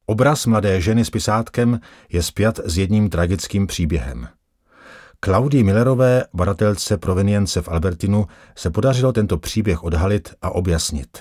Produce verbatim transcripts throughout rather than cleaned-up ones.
Obraz mladé ženy s pisátkem je spjat s jedním tragickým příběhem. Klaudii Millerové, badatelce provenience v Albertinu, se podařilo tento příběh odhalit a objasnit.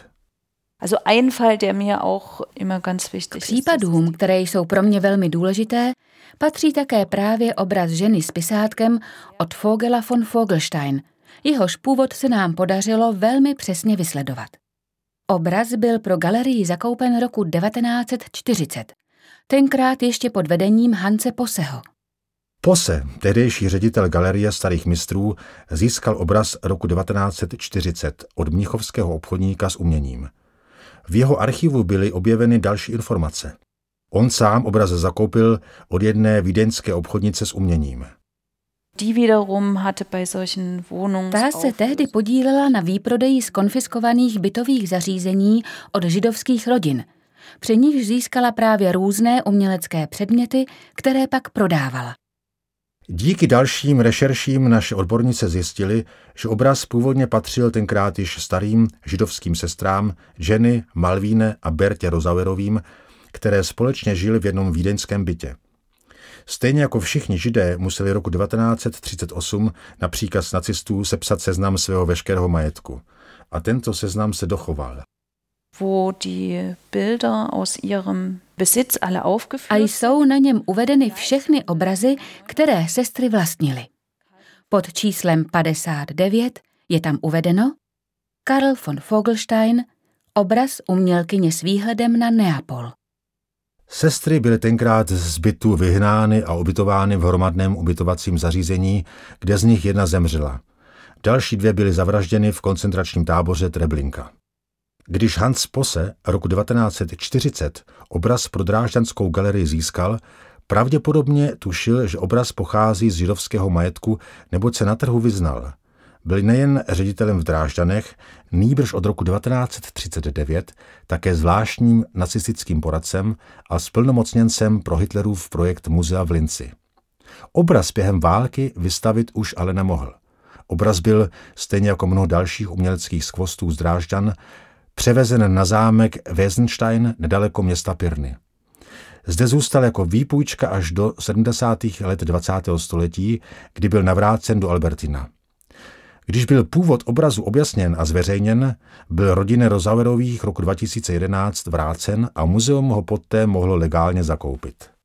K případům, které jsou pro mě velmi důležité, patří také právě obraz ženy s pisátkem od Vogela von Vogelstein. Jehož původ se nám podařilo velmi přesně vysledovat. Obraz byl pro galerii zakoupen roku devatenáct set čtyřicet, tenkrát ještě pod vedením Hanse Posseho. Posse, tehdejší ředitel Galerie starých mistrů, získal obraz roku devatenáct set čtyřicet od mnichovského obchodníka s uměním. V jeho archivu byly objeveny další informace. On sám obraz zakoupil od jedné vídeňské obchodnice s uměním. Ta se tehdy podílela na výprodeji zkonfiskovaných bytových zařízení od židovských rodin, při nichž získala právě různé umělecké předměty, které pak prodávala. Díky dalším rešerším naše odbornice zjistili, že obraz původně patřil tenkrát již starým židovským sestrám Jenny, Malvíne a Bertě Rozauerovým, které společně žili v jednom vídeňském bytě. Stejně jako všichni židé museli roku devatenáct set třicet osm na příkaz nacistů sepsat seznam svého veškerého majetku. A tento seznam se dochoval. A jsou na něm uvedeny všechny obrazy, které sestry vlastnily. Pod číslem padesát devět je tam uvedeno Karl von Vogelstein, obraz umělkyně s výhledem na Neapol. Sestry byly tenkrát z bytu vyhnány a ubytovány v hromadném ubytovacím zařízení, kde z nich jedna zemřela. Další dvě byly zavražděny v koncentračním táboře Treblinka. Když Hans Posse roku devatenáct set čtyřicet obraz pro Drážďanskou galerii získal, pravděpodobně tušil, že obraz pochází z židovského majetku, neboť se na trhu vyznal. Byl nejen ředitelem v Drážďanech, nýbrž od roku devatenáct set třicet devět také zvláštním nacistickým poradcem a splnomocněncem pro Hitlerův projekt muzea v Linci. Obraz během války vystavit už ale nemohl. Obraz byl, stejně jako mnoho dalších uměleckých skvostů z Drážďan, převezen na zámek Wesenstein nedaleko města Pirny. Zde zůstal jako výpůjčka až do sedmdesátých let dvacátého století, kdy byl navrácen do Albertina. Když byl původ obrazu objasněn a zveřejněn, byl rodině Rozauerových roku dva tisíce jedenáct vrácen a muzeum ho poté mohlo legálně zakoupit.